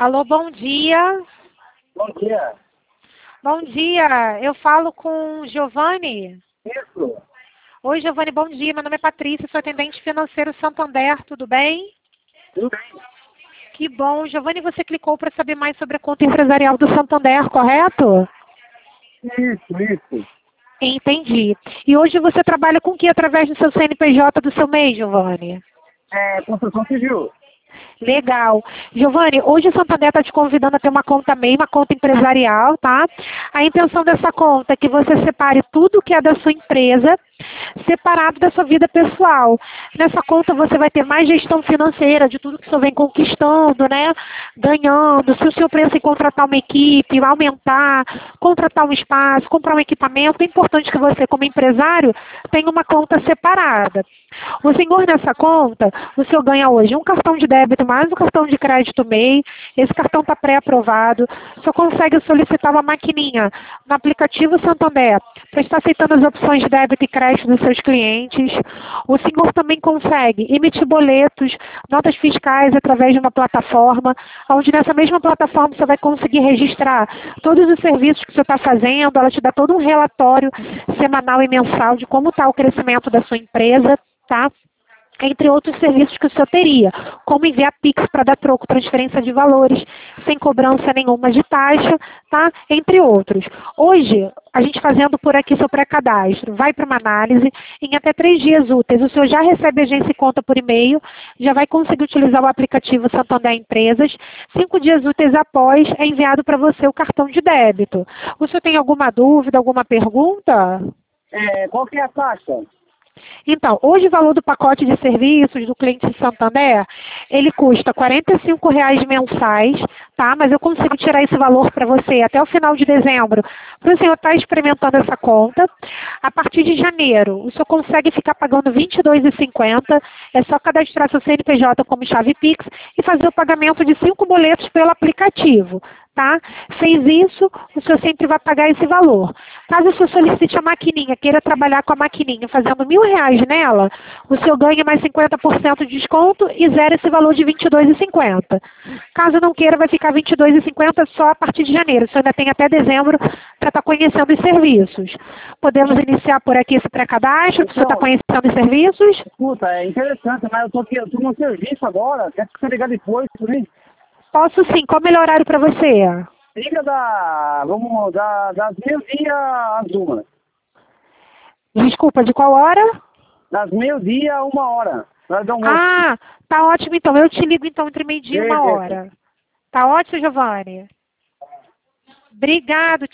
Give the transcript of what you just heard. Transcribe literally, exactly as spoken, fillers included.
Alô, bom dia. Bom dia. Bom dia, eu falo com Giovanni. Isso. Oi, Giovanni, bom dia. Meu nome é Patrícia, sou atendente financeiro Santander, tudo bem? Tudo bem. Que bom. Giovanni, você clicou para saber mais sobre a conta empresarial do Santander, correto? Isso, isso. Entendi. E hoje você trabalha com o que através do seu C N P J do seu M E I, Giovanni? É, construção civil. Legal. Giovanni, hoje o Santander está te convidando a ter uma conta M E I, uma conta empresarial, tá? A intenção dessa conta é que você separe tudo que é da sua empresa, separado da sua vida pessoal. Nessa conta você vai ter mais gestão financeira de tudo que o senhor vem conquistando, né? Ganhando. Se o senhor pensa em contratar uma equipe, aumentar, contratar um espaço, comprar um equipamento, é importante que você, como empresário, tenha uma conta separada. O senhor, nessa conta, o senhor ganha hoje um cartão de débito mais um cartão de crédito M E I. Esse cartão está pré-aprovado. O senhor consegue solicitar uma maquininha no aplicativo Santander para estar aceitando as opções de débito e crédito dos seus clientes. O senhor também consegue emitir boletos, notas fiscais através de uma plataforma, onde nessa mesma plataforma você vai conseguir registrar todos os serviços que o senhor está fazendo. Ela te dá todo um relatório semanal e mensal de como está o crescimento da sua empresa, tá? Entre outros serviços que o senhor teria, como enviar Pix para dar troco, transferência de valores, sem cobrança nenhuma de taxa, tá? Entre outros. Hoje, a gente fazendo por aqui seu pré-cadastro, vai para uma análise, em até três dias úteis, o senhor já recebe a agência e conta por e-mail, já vai conseguir utilizar o aplicativo Santander Empresas, cinco dias úteis após é enviado para você o cartão de débito. O senhor tem alguma dúvida, alguma pergunta? É, qual que é a taxa? Então, hoje o valor do pacote de serviços do cliente Santander, ele custa quarenta e cinco reais mensais, tá? Mas eu consigo tirar esse valor para você até o final de dezembro, para o senhor estar experimentando essa conta. A partir de janeiro, o senhor consegue ficar pagando vinte e dois reais e cinquenta centavos, é só cadastrar seu C N P J como chave Pix e fazer o pagamento de cinco boletos pelo aplicativo. Tá? Fez isso, o senhor sempre vai pagar esse valor. Caso o senhor solicite a maquininha, queira trabalhar com a maquininha fazendo mil reais nela, o senhor ganha mais cinquenta por cento de desconto e zera esse valor de vinte e dois reais e cinquenta centavos. Caso não queira, vai ficar vinte e dois reais e cinquenta centavos só a partir de janeiro. O senhor ainda tem até dezembro para estar conhecendo os serviços. Podemos iniciar por aqui esse pré-cadastro, o senhor está conhecendo os serviços? Escuta, é interessante, mas eu tô aqui, eu tô no serviço agora, quer que você ligar depois, por aí? Posso sim. Qual é o melhor horário para você? Liga da, vamos, da, das meio-dia às uma. Desculpa, de qual hora? Das meio-dia a uma hora. Nós damos Ah, tá ótimo então. Eu te ligo então entre meio-dia e uma Beleza. hora. Tá ótimo, Giovanni? Obrigado.